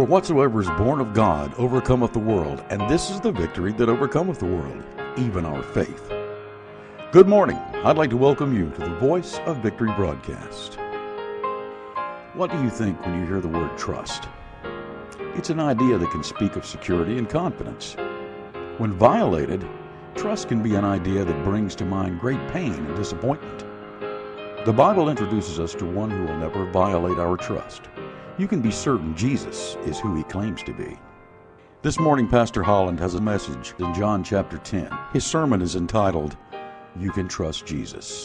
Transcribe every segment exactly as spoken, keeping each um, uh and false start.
For whatsoever is born of God overcometh the world, and this is the victory that overcometh the world, even our faith. Good morning. I'd like to welcome you to the Voice of Victory broadcast. What do you think when you hear the word trust? It's an idea that can speak of security and confidence. When violated, trust can be an idea that brings to mind great pain and disappointment. The Bible introduces us to one who will never violate our trust. You can be certain Jesus is who he claims to be. This morning, Pastor Holland has a message in John chapter ten. His sermon is entitled, You Can Trust Jesus.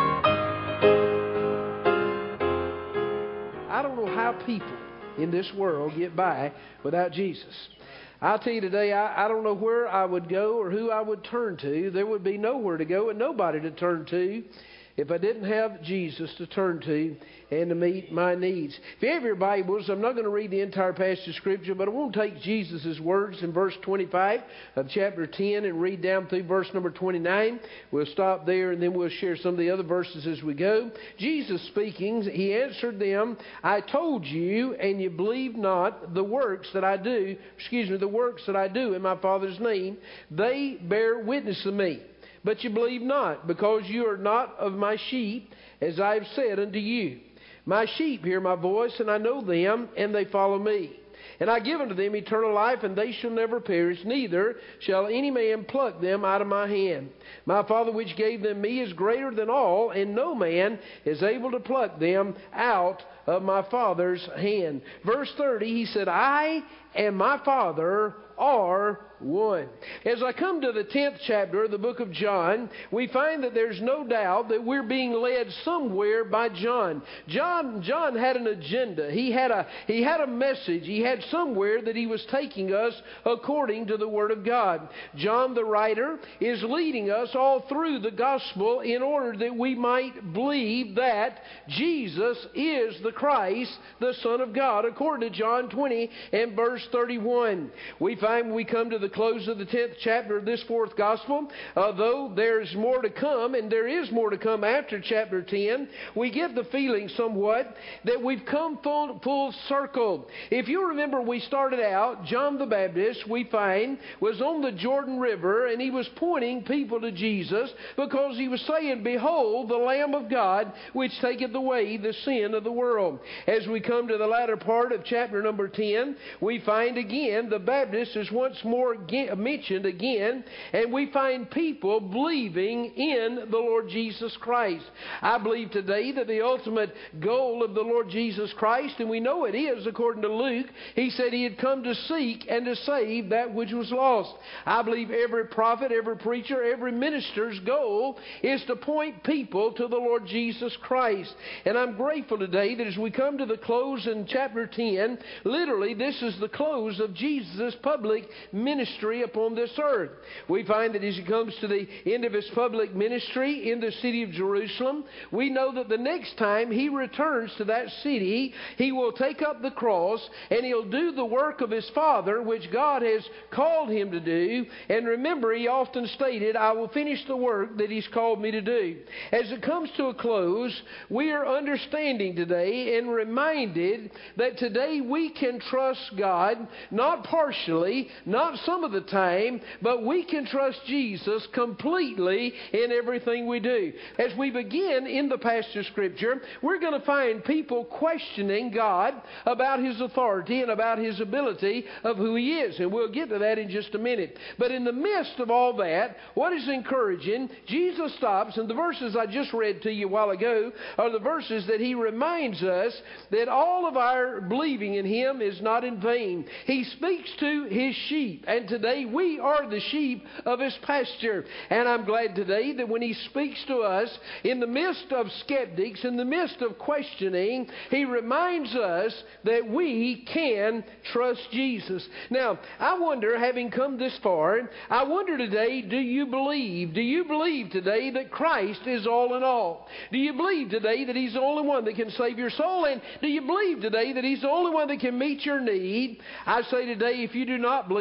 I don't know how people in this world get by without Jesus. I'll tell you today, I, I don't know where I would go or who I would turn to. There would be nowhere to go and nobody to turn to if I didn't have Jesus to turn to and to meet my needs. If you have your Bibles, I'm not going to read the entire passage of Scripture, but I want to take Jesus' words in verse twenty-five of chapter ten and read down through verse number twenty-nine. We'll stop there and then we'll share some of the other verses as we go. Jesus speaking, he answered them, I told you, and you believe not the works that I do, excuse me, the works that I do in my Father's name. They bear witness of me. But you believe not, because you are not of my sheep, as I have said unto you. My sheep hear my voice, and I know them, and they follow me. And I give unto them eternal life, and they shall never perish, neither shall any man pluck them out of my hand. My Father which gave them me is greater than all, and no man is able to pluck them out of my Father's hand. Verse thirty, he said, I and my Father are one. As I come to the tenth chapter of the book of John, we find that there's no doubt that we're being led somewhere by John. John John had an agenda. He had a he had a message. He had somewhere that he was taking us according to the Word of God. John the writer is leading us all through the gospel in order that we might believe that Jesus is the Christ, the Son of God, according to John twenty and verse thirty-one. We find when we come to the close of the tenth chapter of this fourth gospel, although there's more to come, and there is more to come after chapter ten, we get the feeling somewhat that we've come full, full circle. If you remember, we started out, John the Baptist, we find, was on the Jordan River, and he was pointing people to Jesus because he was saying, Behold, the Lamb of God, which taketh away the sin of the world. As we come to the latter part of chapter number ten, we find again the Baptist is once more mentioned again, and we find people believing in the Lord Jesus Christ. I believe today that the ultimate goal of the Lord Jesus Christ, and we know it is according to Luke, he said he had come to seek and to save that which was lost. I believe every prophet, every preacher, every minister's goal is to point people to the Lord Jesus Christ. And I'm grateful today that as we come to the close in chapter ten, literally this is the close of Jesus' public ministry upon this earth. We find that as he comes to the end of his public ministry in the city of Jerusalem, we know that the next time he returns to that city, he will take up the cross and he'll do the work of his Father, which God has called him to do. And remember, he often stated, I will finish the work that he's called me to do. As it comes to a close, we are understanding today and reminded that today we can trust God, not partially, not some of the time, but we can trust Jesus completely in everything we do. As we begin in the passage of Scripture, we're going to find people questioning God about his authority and about his ability of who he is. And we'll get to that in just a minute. But in the midst of all that, what is encouraging, Jesus stops, and the verses I just read to you a while ago are the verses that he reminds us that all of our believing in him is not in vain. He speaks to his sheep, and today we are the sheep of his pasture. And I'm glad today that when he speaks to us in the midst of skeptics, in the midst of questioning, he reminds us that we can trust Jesus. Now, I wonder, having come this far, I wonder today, do you believe? Do you believe today that Christ is all in all? Do you believe today that he's the only one that can save your soul? And do you believe today that he's the only one that can meet your need? I say today, if you do not believe that,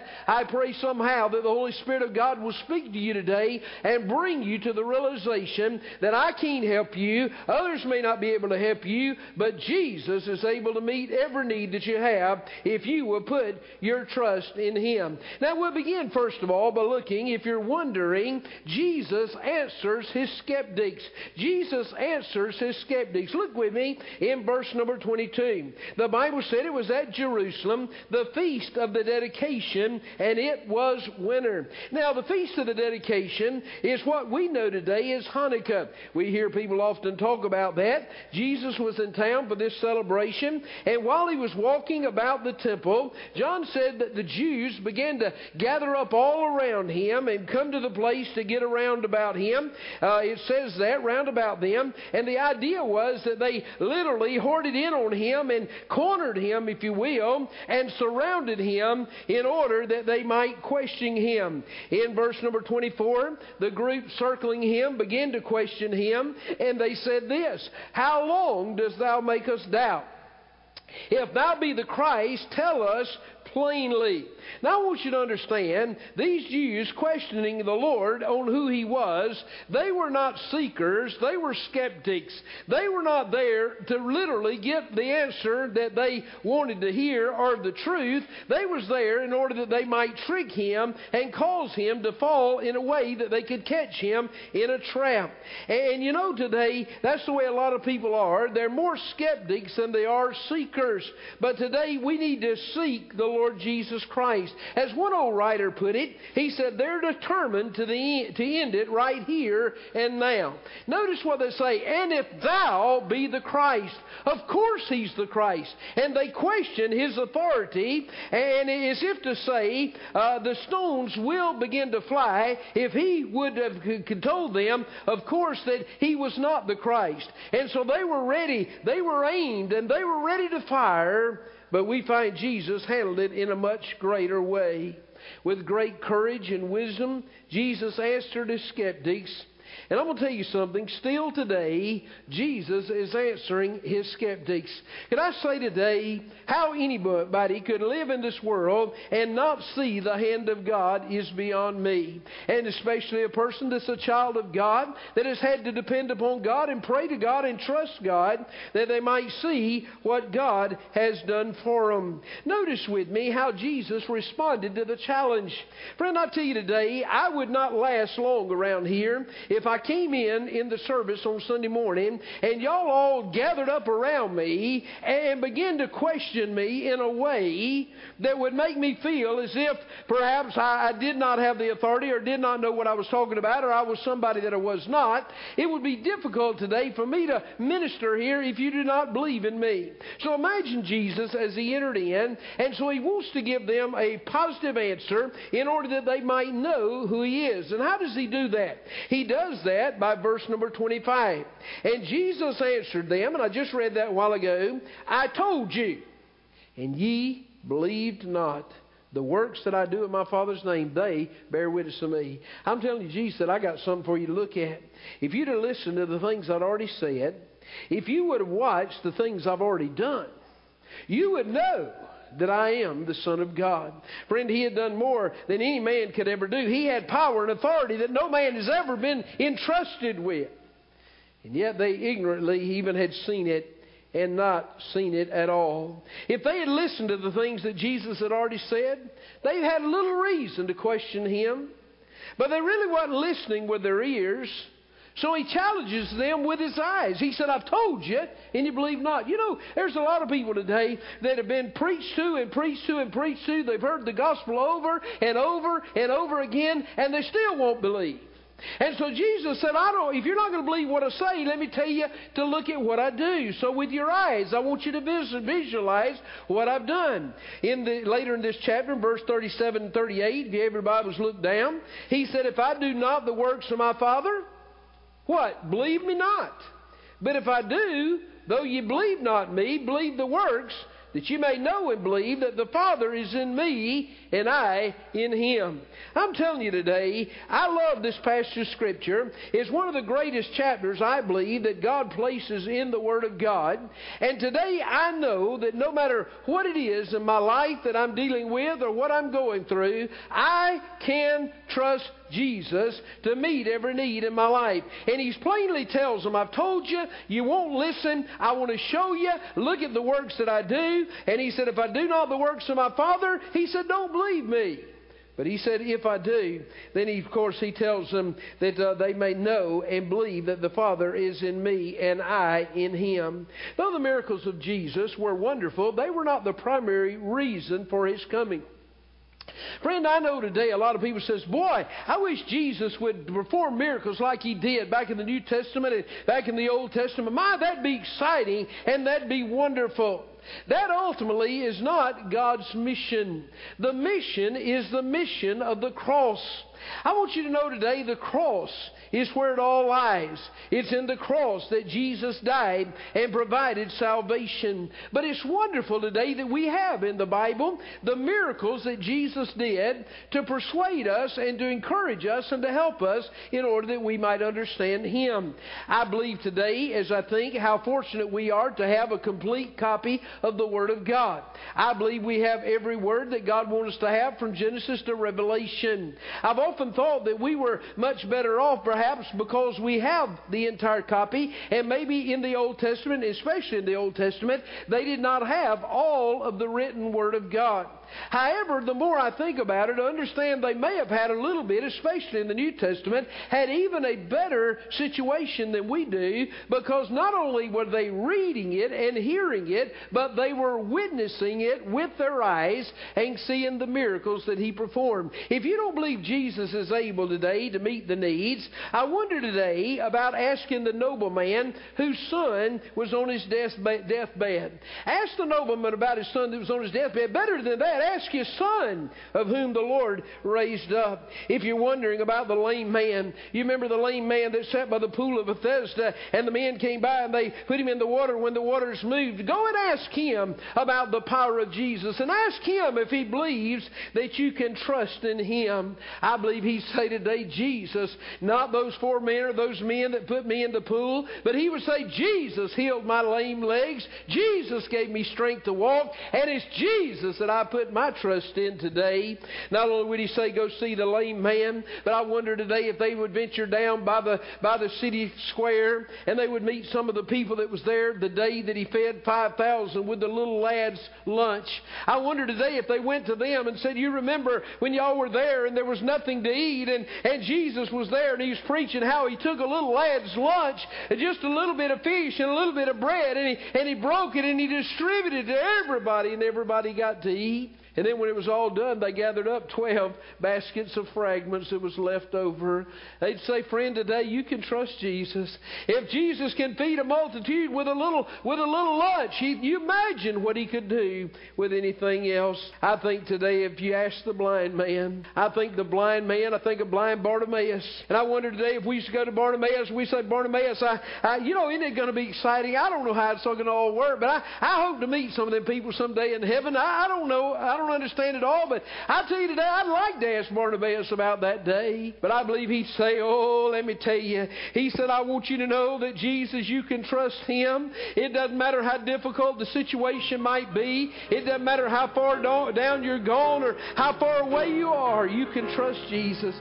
that, I pray somehow that the Holy Spirit of God will speak to you today and bring you to the realization that I can't help you, others may not be able to help you, but Jesus is able to meet every need that you have if you will put your trust in Him. Now we'll begin first of all by looking, if you're wondering, Jesus answers His skeptics. Jesus answers His skeptics. Look with me in verse number twenty-two. The Bible said it was at Jerusalem, the feast of the dedication, and it was winter. Now the feast of the dedication is what we know today as Hanukkah. We hear people often talk about that. Jesus was in town for this celebration, and while He was walking about the temple, John said that the Jews began to gather up all around Him and come to the place to get around about Him. Uh, it says that, round about them, and the idea was that they literally hoarded in on Him and cornered Him, if you will, and surrounded Him in order that they might question Him. In verse number twenty-four, the group circling Him began to question Him, and they said this, "How long dost thou make us doubt? If thou be the Christ, tell us plainly." Now I want you to understand, these Jews questioning the Lord on who He was, they were not seekers, they were skeptics. They were not there to literally get the answer that they wanted to hear or the truth. They was there in order that they might trick Him and cause Him to fall in a way that they could catch Him in a trap. And you know, today, that's the way a lot of people are. They're more skeptics than they are seekers. But today we need to seek the Lord Jesus Christ. As one old writer put it, he said they're determined to, the, to end it right here and now. Notice what they say, "And if thou be the Christ." Of course He's the Christ. And they question His authority, and as if to say, uh, the stones will begin to fly if He would have told them, of course, that He was not the Christ. And so they were ready, they were aimed, and they were ready to fire. But we find Jesus handled it in a much greater way. With great courage and wisdom, Jesus answered His skeptics. And I'm going to tell you something. Still today, Jesus is answering His skeptics. Can I say today how anybody could live in this world and not see the hand of God is beyond me. And especially a person that's a child of God that has had to depend upon God and pray to God and trust God that they might see what God has done for them. Notice with me how Jesus responded to the challenge. Friend, I tell you today, I would not last long around here if I came in in the service on Sunday morning and y'all all gathered up around me and began to question me in a way that would make me feel as if perhaps I, I did not have the authority or did not know what I was talking about, or I was somebody that I was not. It would be difficult today for me to minister here if you do not believe in me. So imagine Jesus as He entered in, and so He wants to give them a positive answer in order that they might know who He is. And how does He do that? He does that by verse number twenty-five. "And Jesus answered them," and I just read that a while ago, "I told you, and ye believed not. The works that I do in my Father's name, they bear witness to me." I'm telling you, Jesus said, I got something for you to look at. If you'd have listened to the things I'd already said, if you would have watched the things I've already done, you would know that I am the Son of God. Friend, He had done more than any man could ever do. He had power and authority that no man has ever been entrusted with. And yet they ignorantly even had seen it and not seen it at all. If they had listened to the things that Jesus had already said, they had little reason to question Him. But they really wasn't listening with their ears. So He challenges them with His eyes. He said, I've told you, and you believe not. You know, there's a lot of people today that have been preached to and preached to and preached to. They've heard the gospel over and over and over again, and they still won't believe. And so Jesus said, I don't, if you're not going to believe what I say, let me tell you to look at what I do. So with your eyes, I want you to visualize what I've done. In the, later in this chapter, in verse thirty-seven and thirty-eight, if you have your Bibles, look down. He said, if I do not the works of my Father, what? Believe me not. But if I do, though ye believe not me, believe the works that you may know and believe that the Father is in me and I in Him. I'm telling you today, I love this passage of Scripture. It's one of the greatest chapters, I believe, that God places in the Word of God. And today I know that no matter what it is in my life that I'm dealing with or what I'm going through, I can trust Jesus to meet every need in my life. And He plainly tells them, I've told you, you won't listen. I want to show you. Look at the works that I do. And He said, if I do not the works of my Father, He said, don't believe me. But He said, if I do, then he, of course He tells them that uh, they may know and believe that the Father is in me and I in Him. Though the miracles of Jesus were wonderful, they were not the primary reason for His coming. Friend, I know today a lot of people says, boy, I wish Jesus would perform miracles like He did back in the New Testament and back in the Old Testament. My, that'd be exciting and that'd be wonderful. That ultimately is not God's mission. The mission is the mission of the cross. I want you to know today the cross is where it all lies. It's in the cross that Jesus died and provided salvation. But it's wonderful today that we have in the Bible the miracles that Jesus did to persuade us and to encourage us and to help us in order that we might understand Him. I believe today, as I think, how fortunate we are to have a complete copy of the Word of God. I believe we have every word that God wants us to have from Genesis to Revelation. I've often thought that we were much better off perhaps because we have the entire copy, and maybe in the Old Testament, especially in the Old Testament, they did not have all of the written Word of God. However, the more I think about it, I understand they may have had a little bit, especially in the New Testament, had even a better situation than we do, because not only were they reading it and hearing it, but they were witnessing it with their eyes and seeing the miracles that He performed. If you don't believe Jesus is able today to meet the needs, I wonder today about asking the nobleman whose son was on his deathbed. Ask the nobleman about his son that was on his deathbed. Better than that, ask his son of whom the Lord raised up. If you're wondering about the lame man, you remember the lame man that sat by the pool of Bethesda, and the men came by and they put him in the water when the waters moved. Go and ask him about the power of Jesus, and ask him if he believes that you can trust in Him. I believe he'd say today, Jesus, not those four men or those men that put me in the pool, but he would say, Jesus healed my lame legs. Jesus gave me strength to walk, and it's Jesus that I put my trust in today. Not only would he say, go see the lame man, but I wonder today if they would venture down by the by the city square and they would meet some of the people that was there the day that he fed five thousand with the little lad's lunch. I wonder today if they went to them and said, you remember when y'all were there and there was nothing to eat, and, and Jesus was there and He was preaching how He took a little lad's lunch, just a little bit of fish and a little bit of bread, and He, and he broke it and He distributed it to everybody, and everybody got to eat. And then when it was all done, they gathered up twelve baskets of fragments that was left over. They'd say, friend, today you can trust Jesus. If Jesus can feed a multitude with a little with a little lunch, he, you imagine what He could do with anything else. I think today if you ask the blind man, I think the blind man, I think of blind Bartimaeus. And I wonder today if we used to go to Bartimaeus, we say, Bartimaeus, I, I, you know, isn't it going to be exciting? I don't know how it's all going to all work, but I, I hope to meet some of them people someday in heaven. I, I don't know. I don't I don't understand it all, but I tell you today, I'd like to ask Barnabas about that day. But I believe he'd say, oh, let me tell you. He said, I want you to know that Jesus, you can trust Him. It doesn't matter how difficult the situation might be. It doesn't matter how far down you're gone or how far away you are. You can trust Jesus.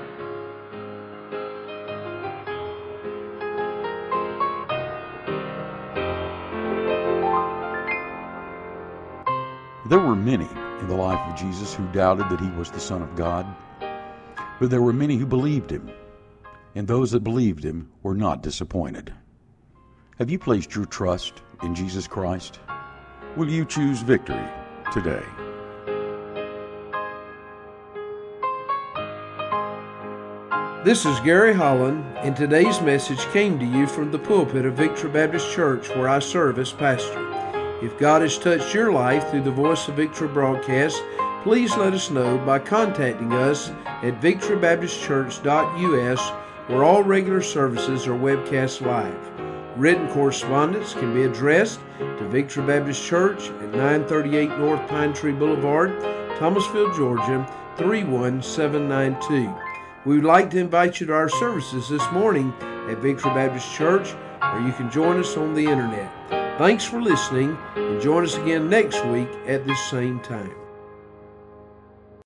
There were many in the life of Jesus who doubted that He was the Son of God, but there were many who believed Him, and those that believed Him were not disappointed. Have you placed your trust in Jesus Christ? Will you choose victory today? This is Gary Holland, and today's message came to you from the pulpit of Victory Baptist Church, where I serve as pastor. If God has touched your life through the Voice of Victory broadcast, please let us know by contacting us at victory baptist church dot u s, where all regular services are webcast live. Written correspondence can be addressed to Victory Baptist Church at nine thirty-eight North Pine Tree Boulevard, Thomasville, Georgia, three one seven nine two. We would like to invite you to our services this morning at Victory Baptist Church, or you can join us on the internet. Thanks for listening, and join us again next week at this same time.